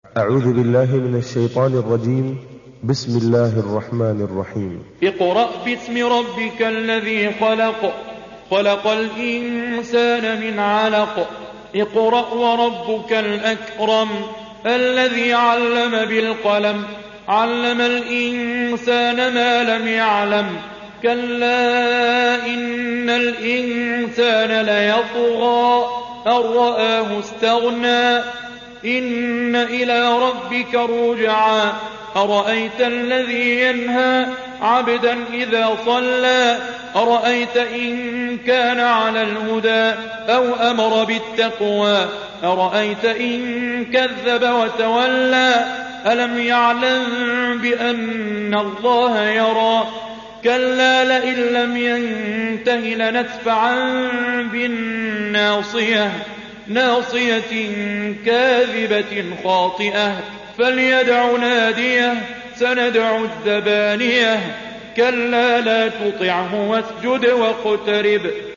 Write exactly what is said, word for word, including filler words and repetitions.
أعوذ بالله من الشيطان الرجيم. بسم الله الرحمن الرحيم. اقرأ باسم ربك الذي خلق خلق الإنسان من علق اقرأ وربك الأكرم الذي علم بالقلم علم الإنسان ما لم يعلم كلا إن الإنسان ليطغى أن رآه استغنى إن إلى ربك الرجعى أرأيت الذي ينهى عبدا إذا صلى أرأيت إن كان على الهدى أو أمر بالتقوى أرأيت إن كذب وتولى ألم يعلم بأن الله يرى كلا لئن لم ينته لنسفعا بالناصية ناصية كاذبة خاطئة فليدع ناديه سندع الزبانية كلا لا تطعه واسجد واقترب